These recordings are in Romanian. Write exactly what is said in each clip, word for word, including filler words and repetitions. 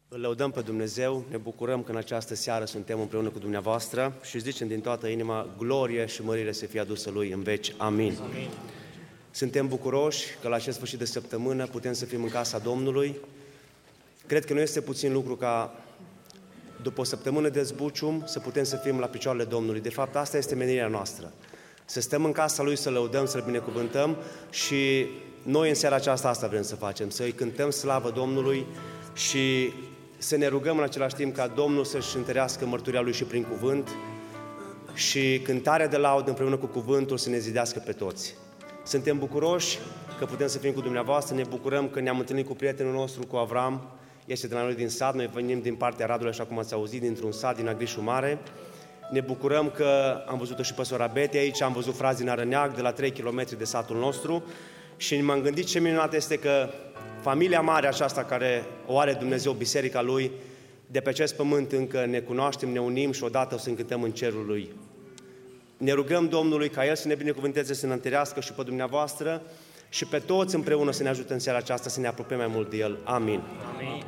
Îl lăudăm pe Dumnezeu, ne bucurăm că în această seară suntem împreună cu dumneavoastră și zicem din toată inima, glorie și mărire să fie adusă Lui în veci. Amin. Amin. Suntem bucuroși că la acest sfârșit de săptămână putem să fim în casa Domnului. Cred că nu este puțin lucru ca după o săptămână de zbucium să putem să fim la picioarele Domnului. De fapt, asta este menirea noastră. Să stăm în casa Lui, să lăudăm, să-L binecuvântăm și noi în seara aceasta asta vrem să facem, să-i cântăm slavă Domnului și să ne rugăm în același timp ca Domnul să-și întărească mărturia Lui și prin cuvânt și cântarea de laudă împreună cu cuvântul să ne zidească pe toți. Suntem bucuroși că putem să fim cu dumneavoastră, ne bucurăm că ne-am întâlnit cu prietenul nostru, cu Avram, este de la noi din sat, noi venim din partea Radului, așa cum ați auzit, dintr-un sat din Agrișul Mare. Ne bucurăm că am văzut-o și pe sora Bete aici, am văzut frați din Arăneag, de la trei kilometri de satul nostru și m-am gândit ce minunat este că familia mare aceasta care o are Dumnezeu, biserica Lui, de pe acest pământ încă ne cunoaștem, ne unim și odată o să încântăm în cerul Lui. Ne rugăm Domnului ca El să ne binecuvânteze, să ne întărească și pe dumneavoastră și pe toți împreună să ne ajute în seara aceasta să ne apropiem mai mult de El. Amin. Amin.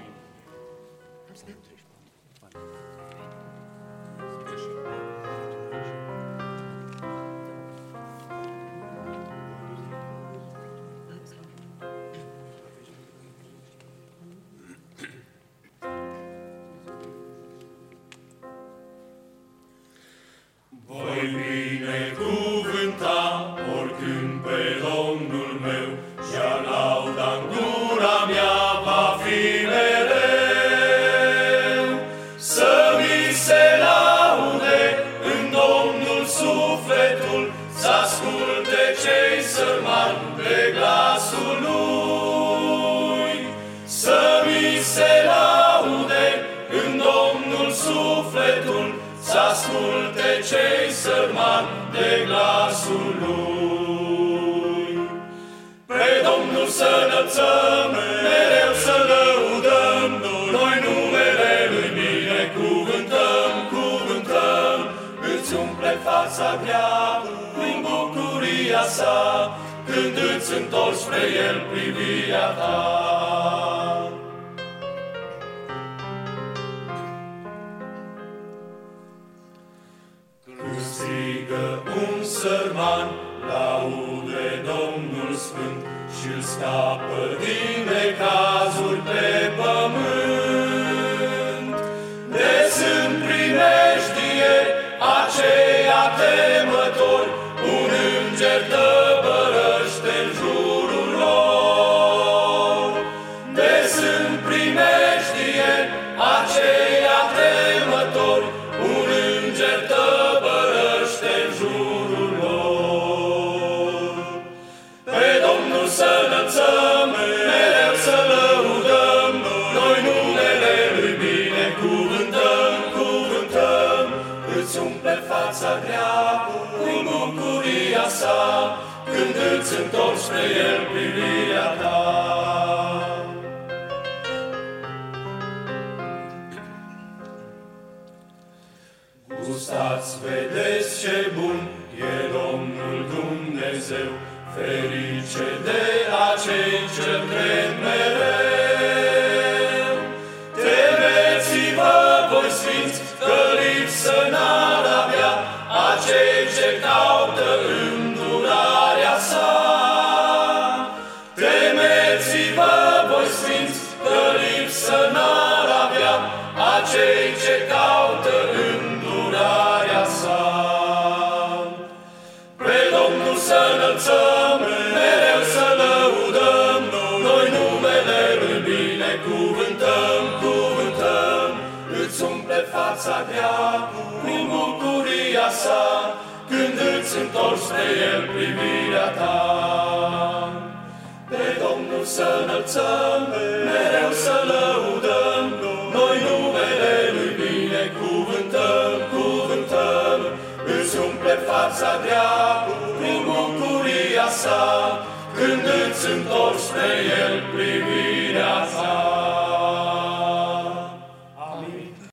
Voi binecuvânta oricând pe Domnul meu și-a lauda în gura mea va fi mereu. Să mi se laude în Domnul sufletul, să asculte cei sărmani de glasul Lui. Să mi se laude în Domnul sufletul, să asculte cei sărmani de glasul Lui. Pe Domnul să înălțăm, mereu să lăudăm, noi numele Lui binecuvântăm, cuvântăm. Îți umple fața grea prin bucuria sa, când îți întorci spre El privirea ta. Strigă un sărman, laude Domnul Sfânt și-l scapă din necazuri pe pământ. De sunt primejdie aceia temători, un înger tăbărăște în jurul lor. De sunt primejdie aceia temători, un înger tăbărăște în jurul lor. Pe Domnul să înălțăm, mereu să lăudăm, noi numele Lui binecuvântăm, cuvântăm. Îți umple fața grea prin bucuria sa, când îți întorci spre El privirea ta. Gustați, vedeți ce bun e Domnul Dumnezeu, ferice de acei ce-L cred mereu. Temeți-vă, voi sfinți, că lipsă n-ar avea acei ce caută îndurarea sa. Temeți-vă, voi sfinți, că lipsă n-ar avea acei ce caută îndurarea sa. Pe Domnul să înălțăm, mereu să lăudăm, noi numele Lui binecuvântăm, cuvântăm. Îți umple fața grea prin bucuria sa, când îți întorci spre El privirea ta. Pe Domnul să înălțăm, mereu să lăudăm, noi numele Lui binecuvântăm, cuvântăm. Îți umple fața grea prin bucuria sa, când îți întorci spre El privirea ta.